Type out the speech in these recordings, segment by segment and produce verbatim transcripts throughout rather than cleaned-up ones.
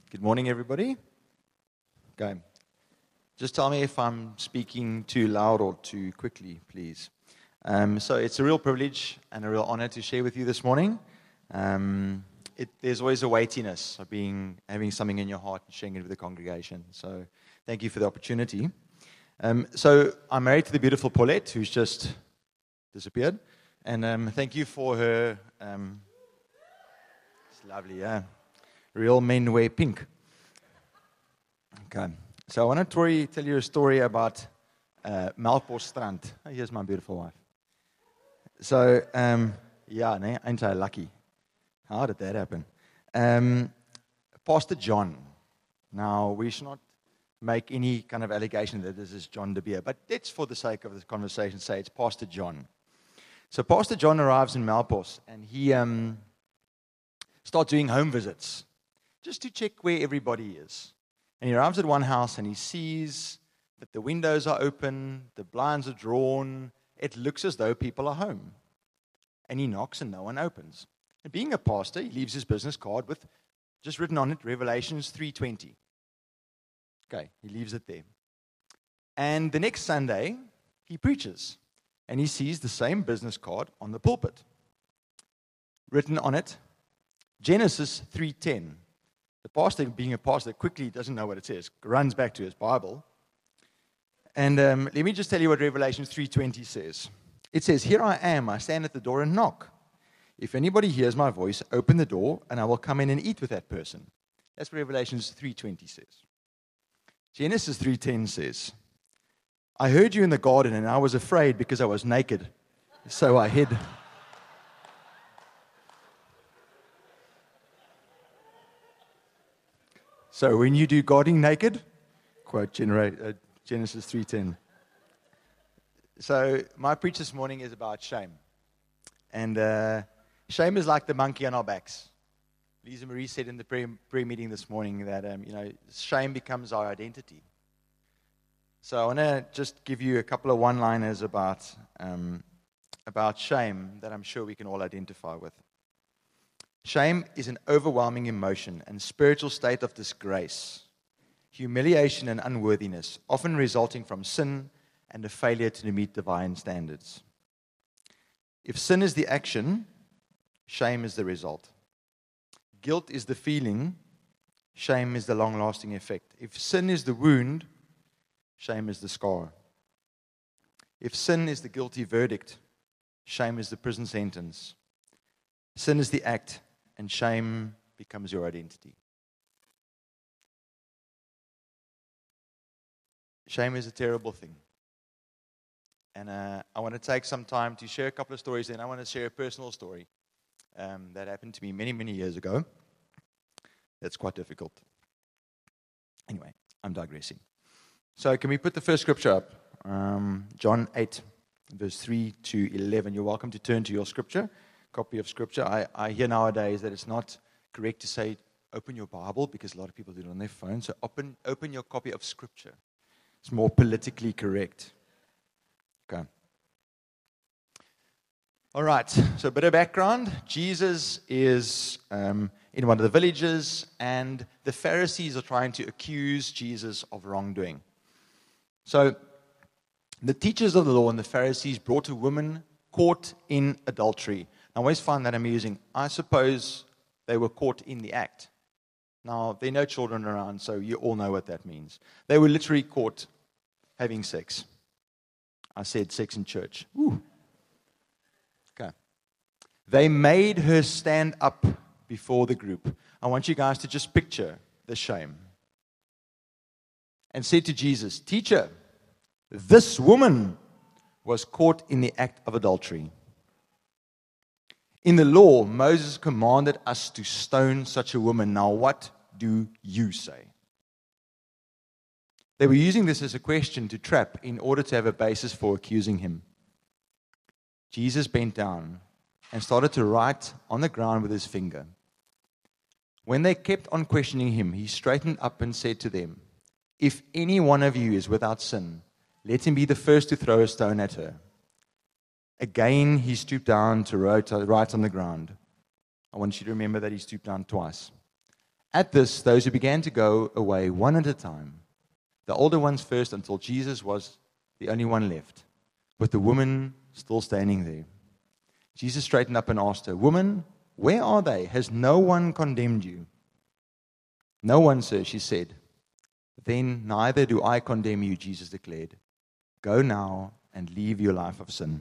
Good morning, everybody. Okay. Just tell me if I'm speaking too loud or too quickly, please. Um, so it's a real privilege and a real honor to share with you this morning. Um, it, there's always a weightiness of being having something in your heart and sharing it with the congregation. So thank you for the opportunity. Um, so I'm married to the beautiful Paulette, who's just disappeared. And um, thank you for her. Um, it's lovely, yeah. Real men wear pink. Okay. So I want to tell you a story about uh, Melkbosstrand. Oh, here's my beautiful wife. So, um, yeah, nee, ain't I lucky? How did that happen? Um, Pastor John. Now, we should not make any kind of allegation that this is John De Beer, but let's, for the sake of this conversation, say it's Pastor John. So Pastor John arrives in Melkbos, and he um, starts doing home visits, just to check where everybody is. And he arrives at one house and he sees that the windows are open, the blinds are drawn. It looks as though people are home. And he knocks and no one opens. And being a pastor, he leaves his business card with just written on it, Revelations three twenty. Okay, he leaves it there. And the next Sunday, he preaches. And he sees the same business card on the pulpit. Written on it, Genesis three ten. The pastor, being a pastor, quickly doesn't know what it says, runs back to his Bible. And um, let me just tell you what Revelation three twenty says. It says, "Here I am, I stand at the door and knock. If anybody hears my voice, open the door, and I will come in and eat with that person." That's what Revelation three twenty says. Genesis three ten says, "I heard you in the garden, and I was afraid because I was naked, so I hid." So when you do gardening naked, quote generate, uh, Genesis three ten. So my preach this morning is about shame. And uh, shame is like the monkey on our backs. Lisa Marie said in the prayer, prayer meeting this morning that um, you know shame becomes our identity. So I want to just give you a couple of one-liners about, um, about shame that I'm sure we can all identify with. Shame is an overwhelming emotion and spiritual state of disgrace, humiliation and unworthiness, often resulting from sin and a failure to meet divine standards. If sin is the action, shame is the result. Guilt is the feeling, shame is the long-lasting effect. If sin is the wound, shame is the scar. If sin is the guilty verdict, shame is the prison sentence. Sin is the act, and shame becomes your identity. Shame is a terrible thing. And uh, I want to take some time to share a couple of stories, and I want to share a personal story um, that happened to me many, many years ago. That's quite difficult. Anyway, I'm digressing. So can we put the first scripture up? Um, John eight, verse three to eleven. You're welcome to turn to your scripture. Copy of scripture. I, I hear nowadays that it's not correct to say open your Bible because a lot of people do it on their phone. So open open your copy of scripture. It's more politically correct. Okay. All right. So a bit of background. Jesus is um, in one of the villages, and the Pharisees are trying to accuse Jesus of wrongdoing. So the teachers of the law and the Pharisees brought a woman caught in adultery. I always find that amusing. I suppose they were caught in the act. Now, there are no children around, so you all know what that means. They were literally caught having sex. I said sex in church. Ooh. Okay. They made her stand up before the group. I want you guys to just picture the shame. And said to Jesus, "Teacher, this woman was caught in the act of adultery. In the law, Moses commanded us to stone such a woman. Now, what do you say?" They were using this as a question to trap in order to have a basis for accusing him. Jesus bent down and started to write on the ground with his finger. When they kept on questioning him, he straightened up and said to them, "If any one of you is without sin, let him be the first to throw a stone at her." Again, he stooped down to write on the ground. I want you to remember that he stooped down twice. At this, those who began to go away one at a time, the older ones first, until Jesus was the only one left, with the woman still standing there. Jesus straightened up and asked her, "Woman, where are they? Has no one condemned you?" "No one, sir," she said. "Then neither do I condemn you," Jesus declared. "Go now and leave your life of sin."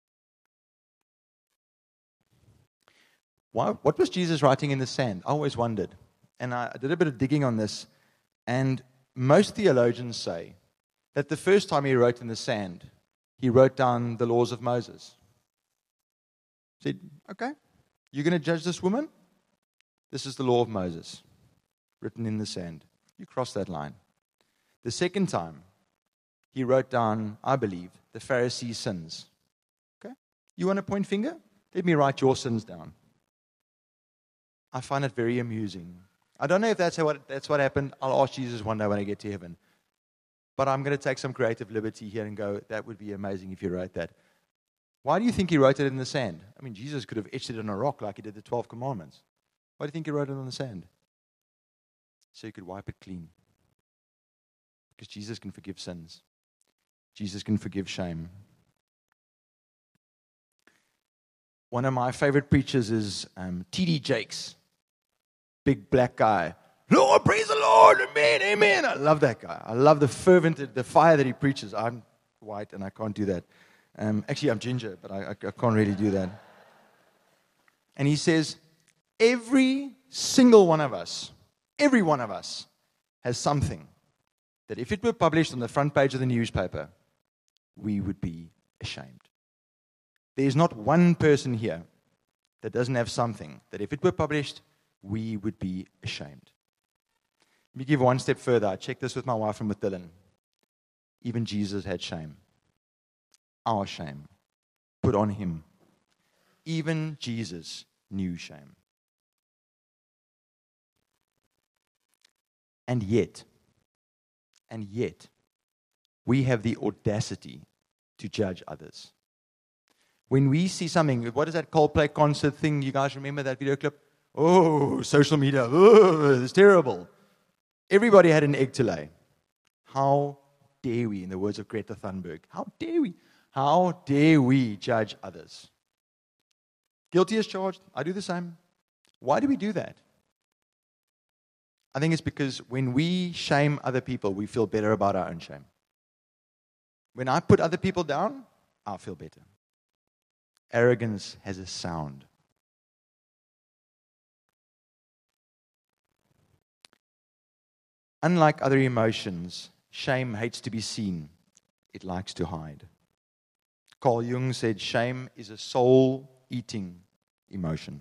Why, what was Jesus writing in the sand? I always wondered. And I did a bit of digging on this. And most theologians say that the first time he wrote in the sand, he wrote down the laws of Moses. He said, "Okay, you're going to judge this woman? This is the law of Moses, written in the sand. You cross that line." The second time, he wrote down, I believe, the Pharisees' sins. Okay? You want to point finger? Let me write your sins down. I find it very amusing. I don't know if that's, how what, that's what happened. I'll ask Jesus one day when I get to heaven. But I'm going to take some creative liberty here and go, that would be amazing if you wrote that. Why do you think he wrote it in the sand? I mean, Jesus could have etched it on a rock like he did the twelve commandments. Why do you think he wrote it on the sand? So he could wipe it clean. Because Jesus can forgive sins. Jesus can forgive shame. One of my favorite preachers is um, T D Jakes. Big black guy. Lord, praise the Lord, amen, amen. I love that guy. I love the fervent, the fire that he preaches. I'm white and I can't do that. Um, actually, I'm ginger, but I, I, I can't really do that. And he says, every single one of us, every one of us has something that if it were published on the front page of the newspaper, we would be ashamed. There's not one person here that doesn't have something that if it were published, we would be ashamed. Let me give one step further. I checked this with my wife and with Dylan. Even Jesus had shame. Our shame. Put on him. Even Jesus knew shame. And yet, and yet, we have the audacity to judge others. When we see something, what is that Coldplay concert thing? You guys remember that video clip? Oh, social media. Oh, it's terrible. Everybody had an egg to lay. How dare we, in the words of Greta Thunberg, how dare we? How dare we judge others? Guilty as charged. I do the same. Why do we do that? I think it's because when we shame other people, we feel better about our own shame. When I put other people down, I feel better. Arrogance has a sound. Unlike other emotions, shame hates to be seen. It likes to hide. Carl Jung said shame is a soul-eating emotion.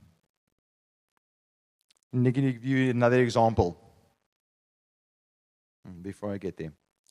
I'm going to give you another example before I get there.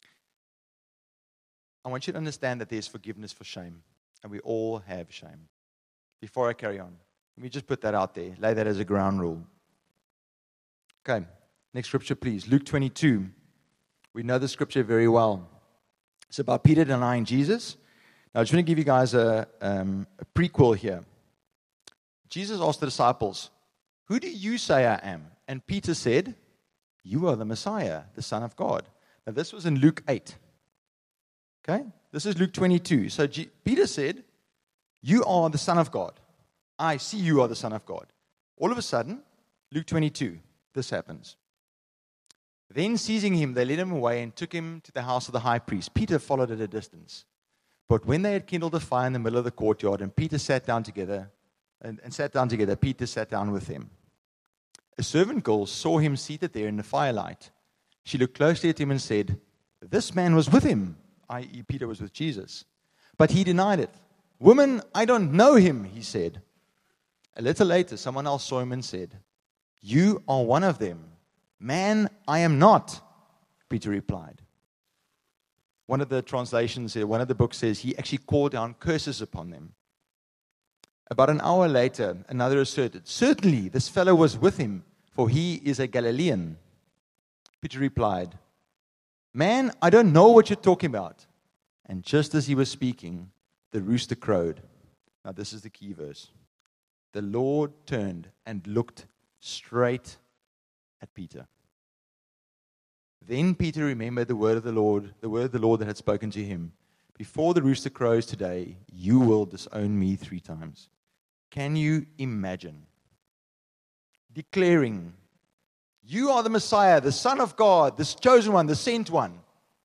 I want you to understand that there's forgiveness for shame, and we all have shame. Before I carry on, let me just put that out there, lay that as a ground rule. Okay. Next scripture, please. Luke twenty-two. We know the scripture very well. It's about Peter denying Jesus. Now, I just want to give you guys a, um, a prequel here. Jesus asked the disciples, "Who do you say I am?" And Peter said, "You are the Messiah, the Son of God." Now, this was in Luke eight. Okay? This is Luke twenty-two. So G- Peter said, "You are the Son of God. I see you are the Son of God." All of a sudden, Luke twenty-two, this happens. Then seizing him, they led him away and took him to the house of the high priest. Peter followed at a distance. But when they had kindled a fire in the middle of the courtyard, and Peter sat down together, and, and sat down together, Peter sat down with them. A servant girl saw him seated there in the firelight. She looked closely at him and said, "This man was with him," that is, Peter was with Jesus. But he denied it. "Woman, I don't know him," he said. A little later, someone else saw him and said, "You are one of them." "Man, I am not," Peter replied. One of the translations here, one of the books says he actually called down curses upon them. About an hour later, another asserted, "Certainly this fellow was with him, for he is a Galilean." Peter replied, "Man, I don't know what you're talking about." And just as he was speaking, the rooster crowed. Now this is the key verse. The Lord turned and looked straight at Peter. Then Peter remembered the word of the Lord, the word of the Lord that had spoken to him. Before the rooster crows today, you will disown me three times. Can you imagine declaring, you are the Messiah, the Son of God, this chosen one, the sent one?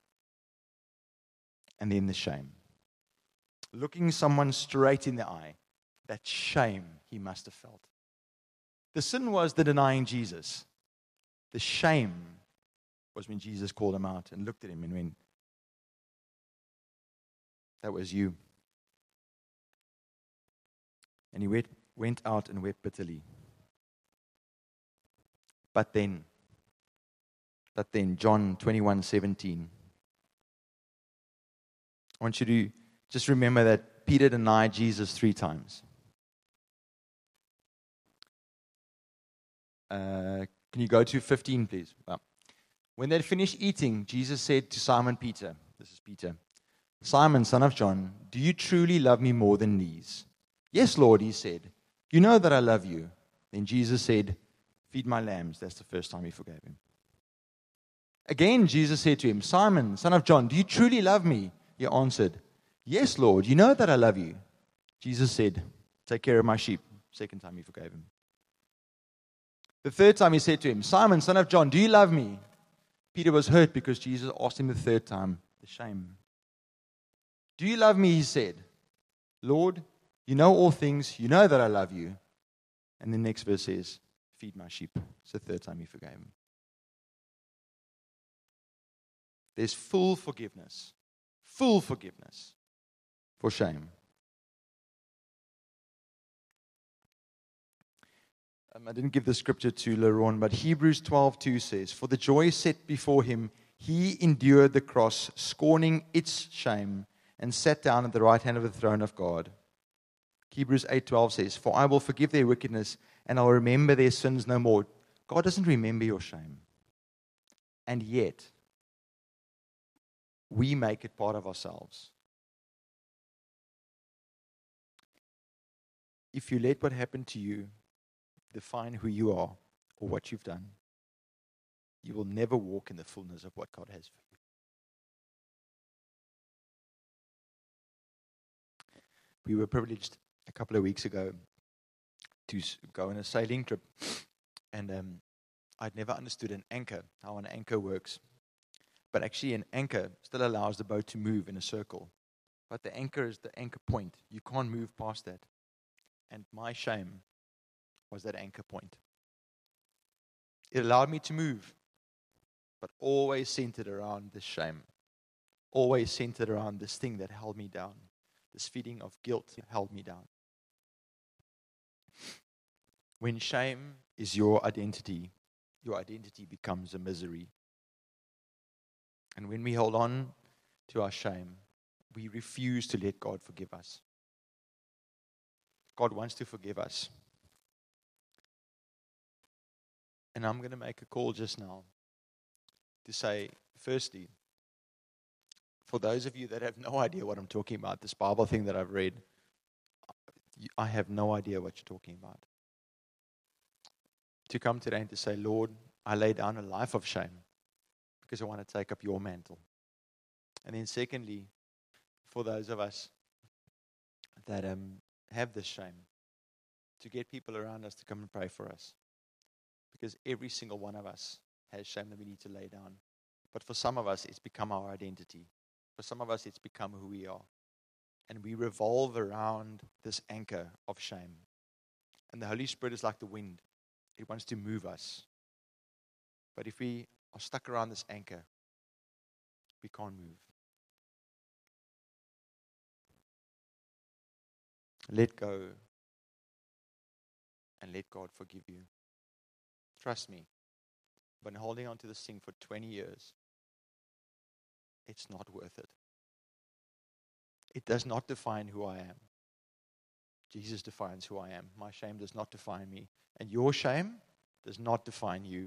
And then the shame. Looking someone straight in the eye. That shame he must have felt. The sin was the denying Jesus. The shame was when Jesus called him out and looked at him and went, that was you. And he went, went out and wept bitterly. But then, but then, John twenty-one seventeen. I want you to just remember that Peter denied Jesus three times. Uh, can you go to fifteen, please? Well, when they had finished eating, Jesus said to Simon Peter, this is Peter, Simon, son of John, do you truly love me more than these? Yes, Lord, he said. You know that I love you. Then Jesus said, feed my lambs. That's the first time he forgave him. Again, Jesus said to him, Simon, son of John, do you truly love me? He answered, yes, Lord, you know that I love you. Jesus said, take care of my sheep. Second time he forgave him. The third time he said to him, Simon, son of John, do you love me? Peter was hurt because Jesus asked him the third time, the shame. Do you love me? He said, Lord, you know all things. You know that I love you. And the next verse says, feed my sheep. It's the third time he forgave him. There's full forgiveness. Full forgiveness for shame. Um, I didn't give the scripture to Laron, but Hebrews twelve two says, for the joy set before him, he endured the cross, scorning its shame, and sat down at the right hand of the throne of God. Hebrews eight twelve says, for I will forgive their wickedness, and I'll remember their sins no more. God doesn't remember your shame. And yet, we make it part of ourselves. If you let what happened to you define who you are or what you've done, you will never walk in the fullness of what God has for you. We were privileged a couple of weeks ago to go on a sailing trip, and um, I'd never understood an anchor, how an anchor works. But actually an anchor still allows the boat to move in a circle. But the anchor is the anchor point. You can't move past that. And my shame was that anchor point. It allowed me to move, but always centered around this shame. Always centered around this thing that held me down. This feeling of guilt held me down. When shame is your identity, your identity becomes a misery. And when we hold on to our shame, we refuse to let God forgive us. God wants to forgive us. And I'm going to make a call just now to say, firstly, for those of you that have no idea what I'm talking about, this Bible thing that I've read, I have no idea what you're talking about. To come today and to say, Lord, I lay down a life of shame because I want to take up your mantle. And then secondly, for those of us that um, have this shame, to get people around us to come and pray for us. Because every single one of us has shame that we need to lay down. But for some of us, it's become our identity. For some of us, it's become who we are. And we revolve around this anchor of shame. And the Holy Spirit is like the wind. It wants to move us. But if we are stuck around this anchor, we can't move. Let go and let God forgive you. Trust me, I've been holding on to this thing for twenty years. It's not worth it. It does not define who I am. Jesus defines who I am. My shame does not define me. And your shame does not define you.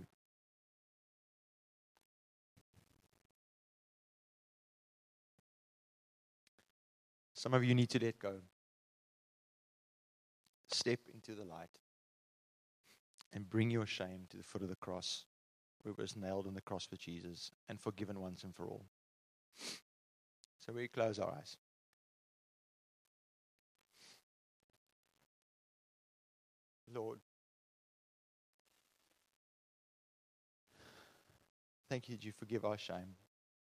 Some of you need to let go. Step into the light and bring your shame to the foot of the cross. where it was nailed on the cross for Jesus and forgiven once and for all. So we close our eyes. Lord, thank you that you forgive our shame.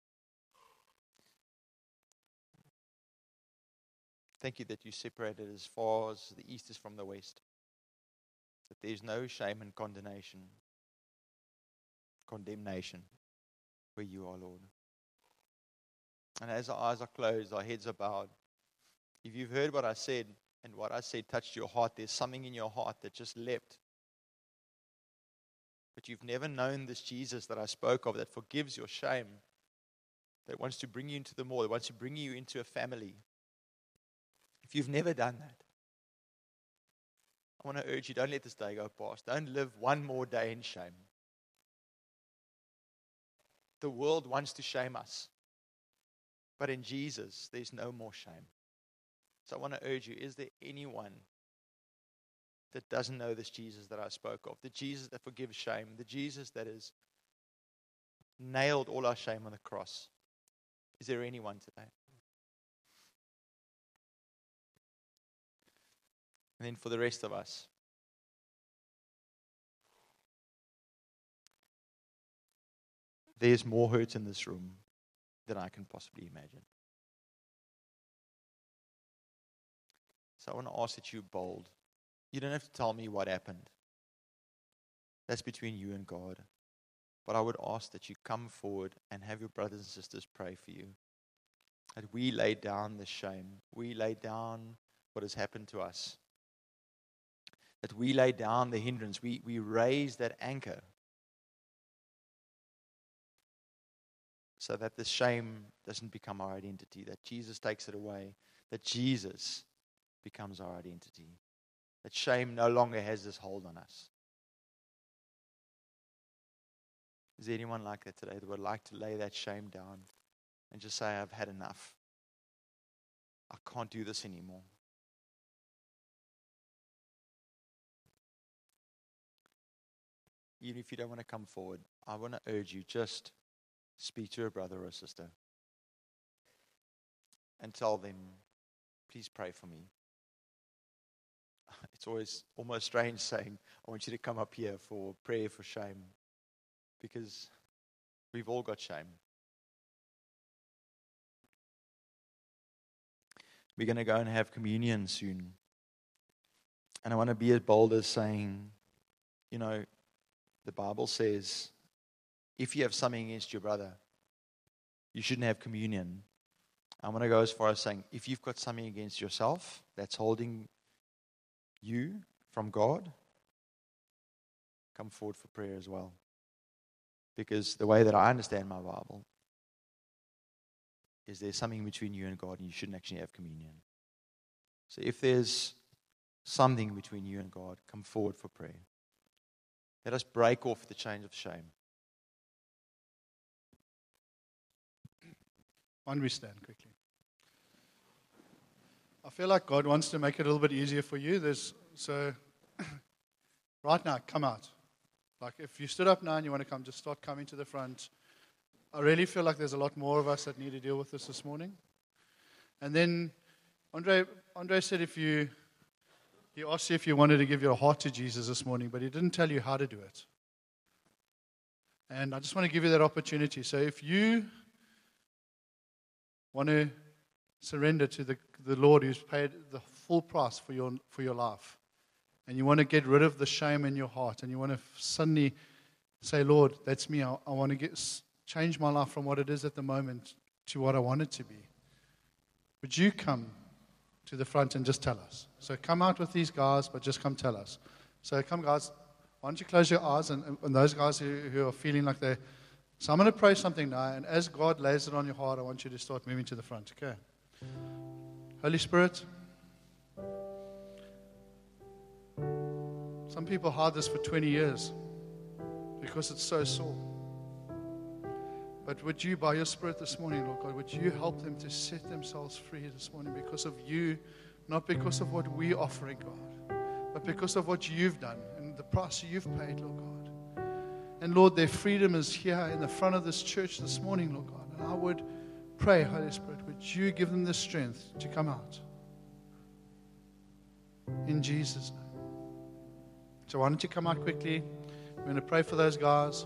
Thank you that you separated as far as the east is from the west. That there's no shame and condemnation, condemnation where you are, Lord. And as our eyes are closed, our heads are bowed, if you've heard what I said and what I said touched your heart, there's something in your heart that just leapt. But you've never known this Jesus that I spoke of that forgives your shame, that wants to bring you into the more, that wants to bring you into a family. If you've never done that, I want to urge you, don't let this day go past. Don't live one more day in shame. The world wants to shame us. But in Jesus, there's no more shame. So I want to urge you, is there anyone that doesn't know this Jesus that I spoke of? The Jesus that forgives shame. The Jesus that has nailed all our shame on the cross. Is there anyone today? And then for the rest of us, there's more hurt in this room than I can possibly imagine. So I want to ask that you're bold. You don't have to tell me what happened. That's between you and God. But I would ask that you come forward and have your brothers and sisters pray for you. That we lay down the shame. We lay down what has happened to us. That we lay down the hindrance. We, we raise that anchor. So that the shame doesn't become our identity. That Jesus takes it away. That Jesus becomes our identity. That shame no longer has this hold on us. Is there anyone like that today that would like to lay that shame down and just say, I've had enough. I can't do this anymore. Even if you don't want to come forward, I want to urge you, just speak to a brother or a sister and tell them, please pray for me. It's always almost strange saying, I want you to come up here for prayer for shame, because we've all got shame. We're going to go and have communion soon. And I want to be as bold as saying, you know, the Bible says, if you have something against your brother, you shouldn't have communion. I want to go as far as saying, if you've got something against yourself that's holding you from God, come forward for prayer as well. Because the way that I understand my Bible is there's something between you and God, and you shouldn't actually have communion. So if there's something between you and God, come forward for prayer. Let us break off the chains of shame. Why don't we stand quickly? I feel like God wants to make it a little bit easier for you. There's so right now, come out. Like if you stood up now and you want to come, just start coming to the front. I really feel like there's a lot more of us that need to deal with this this morning. And then Andre, Andre said if you, he asked you if you wanted to give your heart to Jesus this morning, but he didn't tell you how to do it. And I just want to give you that opportunity. So if you want to surrender to the, the Lord who's paid the full price for your for your life, and you want to get rid of the shame in your heart, and you want to suddenly say, Lord, that's me. I, I want to get change my life from what it is at the moment to what I want it to be. Would you come to the front and just tell us? So come out with these guys, but just come tell us. So come, guys. Why don't you close your eyes, and, and those guys who, who are feeling like they're... So I'm going to pray something now, and as God lays it on your heart, I want you to start moving to the front, okay? Holy Spirit, some people hide this for twenty years because it's so sore. But would you, by your Spirit this morning, Lord God, would you help them to set themselves free this morning because of you, not because of what we're offering, God, but because of what you've done and the price you've paid, Lord God. And Lord, their freedom is here in the front of this church this morning, Lord God. And I would pray, Holy Spirit, would you give them the strength to come out? In Jesus' name. So why don't you come out quickly? We're going to pray for those guys.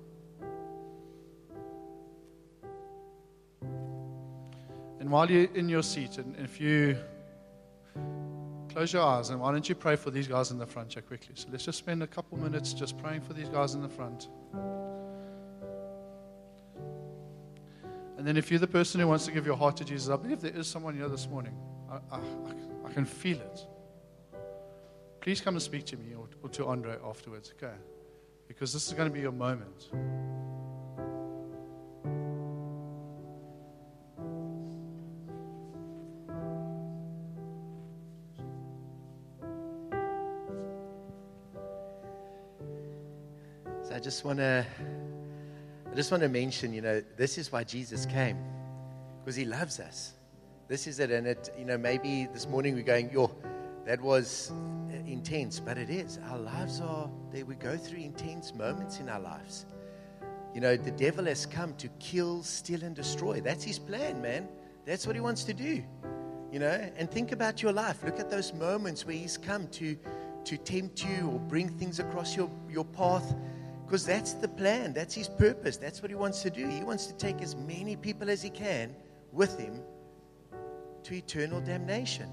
And while you're in your seat, and if you close your eyes, and why don't you pray for these guys in the front here quickly? So let's just spend a couple minutes just praying for these guys in the front. And then if you're the person who wants to give your heart to Jesus, I believe there is someone here this morning. I, I, I can feel it. Please come and speak to me or, or to Andre afterwards, okay? Because this is going to be your moment. I just want to I just want to mention, you know, this is why Jesus came, because he loves us. This is it. And it, you know, maybe this morning we're going, yo, that was intense, but it is. Our lives are, they, we go through intense moments in our lives. You know, the devil has come to kill, steal, and destroy. That's his plan, man. That's what he wants to do. You know, and think about your life. Look at those moments where he's come to, to tempt you or bring things across your, your path. Because that's the plan. That's his purpose. That's what he wants to do. He wants to take as many people as he can with him to eternal damnation.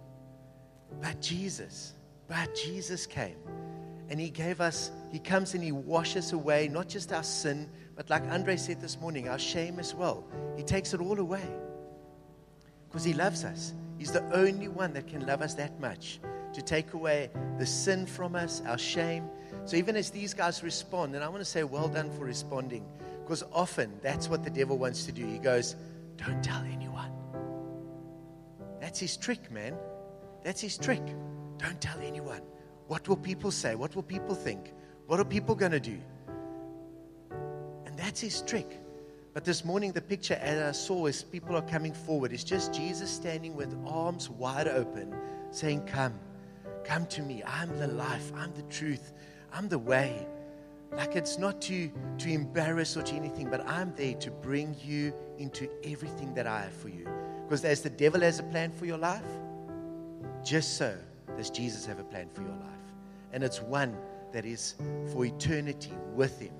But Jesus, but Jesus came. And he gave us, he comes and he washes away not just our sin, but like Andre said this morning, our shame as well. He takes it all away. Because he loves us. He's the only one that can love us that much. To take away the sin from us, our shame. So even as these guys respond, and I want to say well done for responding, because often that's what the devil wants to do. He goes, don't tell anyone. That's his trick, man. That's his trick. Don't tell anyone. What will people say? What will people think? What are people going to do? And that's his trick. But this morning, the picture as I saw as people are coming forward is just Jesus standing with arms wide open, saying, come, come to me. I'm the life. I'm the truth. I'm the way. Like it's not to, to embarrass or to anything, but I'm there to bring you into everything that I have for you. Because as the devil has a plan for your life, just so does Jesus have a plan for your life. And it's one that is for eternity with him.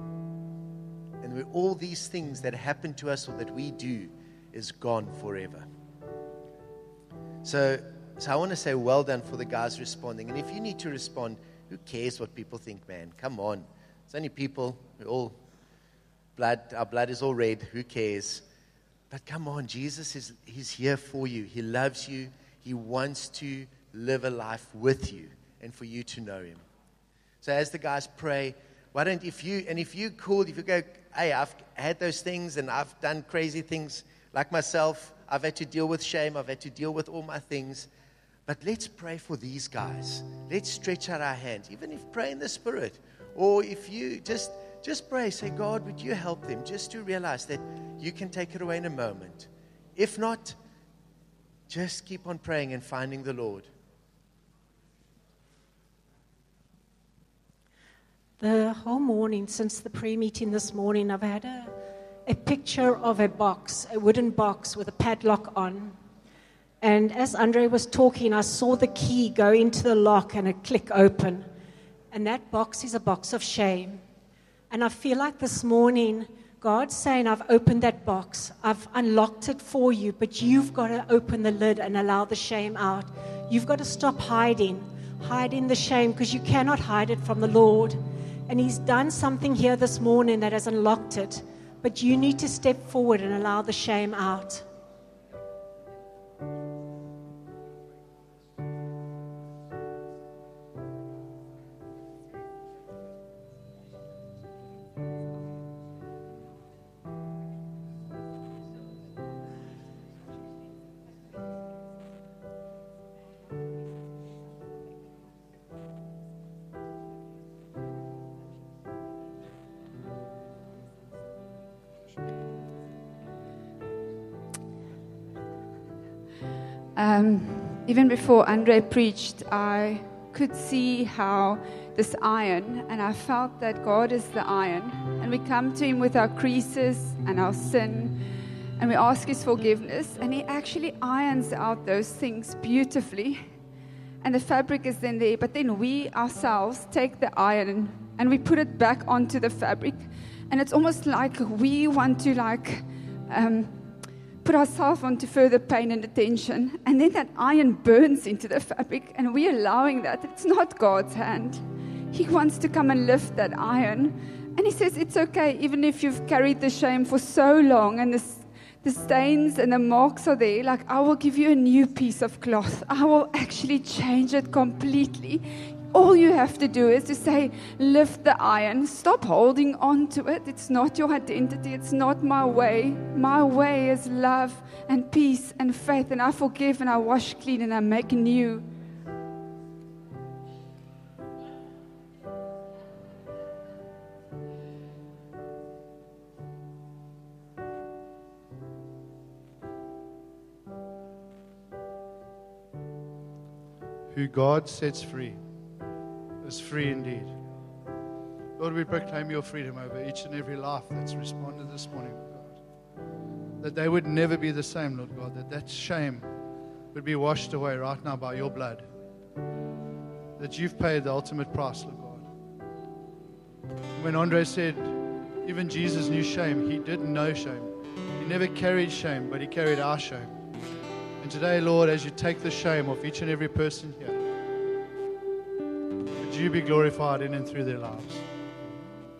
And where all these things that happen to us or that we do is gone forever. So, so I want to say well done for the guys responding. And if you need to respond, who cares what people think, man? Come on. It's only people. We're all blood. Our blood is all red. Who cares? But come on, Jesus is he's here for you. He loves you. He wants to live a life with you and for you to know him. So as the guys pray, why don't if you, and if you cool, if you go, hey, I've had those things and I've done crazy things like myself. I've had to deal with shame. I've had to deal with all my things. But let's pray for these guys. Let's stretch out our hands. Even if pray in the Spirit. Or if you just, just pray, say, God, would you help them just to realize that you can take it away in a moment. If not, just keep on praying and finding the Lord. The whole morning, since the prayer meeting this morning, I've had a, a picture of a box, a wooden box with a padlock on. And as Andre was talking, I saw the key go into the lock and it click open. And that box is a box of shame. And I feel like this morning, God's saying, I've opened that box. I've unlocked it for you, but you've got to open the lid and allow the shame out. You've got to stop hiding, hiding the shame, because you cannot hide it from the Lord. And he's done something here this morning that has unlocked it. But you need to step forward and allow the shame out. Um, even before Andre preached, I could see how this iron, and I felt that God is the iron, and we come to Him with our creases and our sin, and we ask His forgiveness, and He actually irons out those things beautifully, and the fabric is then there. But then we ourselves take the iron and we put it back onto the fabric, and it's almost like we want to like um, put ourselves onto further pain and attention, and then that iron burns into the fabric, and we're allowing that. It's not God's hand. He wants to come and lift that iron, and He says it's okay, even if you've carried the shame for so long and the, the stains and the marks are there. Like, I will give you a new piece of cloth. I will actually change it completely. All you have to do is to say, lift the iron. Stop holding on to it. It's not your identity. It's not my way. My way is love and peace and faith, and I forgive and I wash clean and I make new. Who God sets free is free indeed. Lord, we proclaim your freedom over each and every life that's responded this morning, Lord God. That they would never be the same, Lord God. That that shame would be washed away right now by your blood. That you've paid the ultimate price, Lord God. When Andre said, even Jesus knew shame, He didn't know shame. He never carried shame, but He carried our shame. And today, Lord, as you take the shame off each and every person here, would you be glorified in and through their lives.